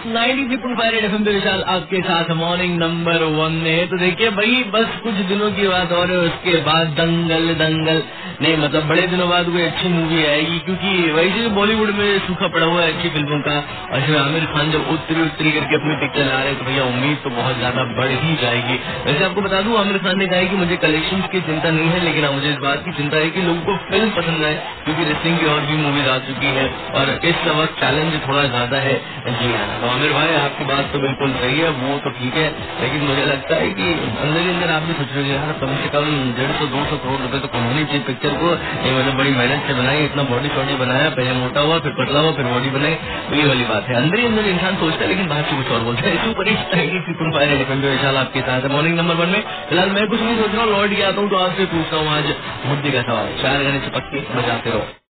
93.5 FM पे विशाल आपके साथ मॉर्निंग नंबर 1 में। तो देखिए भाई, बस कुछ दिनों की बात और है, उसके बाद दंगल नहीं, मतलब बड़े दिनों बाद कोई अच्छी मूवी आएगी, क्योंकि वैसे बॉलीवुड में सूखा पड़ा हुआ है अच्छी फिल्मों का। और इसमें आमिर खान जब उत्तरी करके अपनी पिक्चर ला रहे हैं तो भैया उम्मीद तो बहुत ज्यादा बढ़ ही जाएगी। वैसे आपको बता दूं, आमिर खान ने कहा है कि मुझे कलेक्शन की चिंता नहीं है, लेकिन मुझे इस बात की चिंता है कि लोगों को फिल्म पसंद आए, क्योंकि रेसलिंग की और भी मूवीज आ चुकी है और इस वक्त चैलेंज थोड़ा ज्यादा है। जी हाँ, तो आमिर भाई आपकी बात तो बिल्कुल सही है, वो तो ठीक है, लेकिन मुझे लगता है कि अंदर ही अंदर आप भी सोच रहे हो यार, कम से कम 150-200 करोड़ रुपए तो कमानी चाहिए पिक्चर को। ये मतलब बड़ी मेहनत से बनाई, इतना बॉडी शॉडी बनाया, पहले मोटा हुआ, फिर पतला हुआ, फिर बॉडी बनाई, तो ये वाली बात है। अंदर ही अंदर इंसान सोचता है, लेकिन बाहर से कुछ और बोलता है। सुपर विशाल आपके साथ है मॉर्निंग नंबर 1 में। फिलहाल मैं कुछ नहीं सोच रहा हूँ, लौट के आता हूँ तो आपसे पूछता हूँ आज मुद्दे का सवाल। 4 गाने चिपक के बजाते रहो।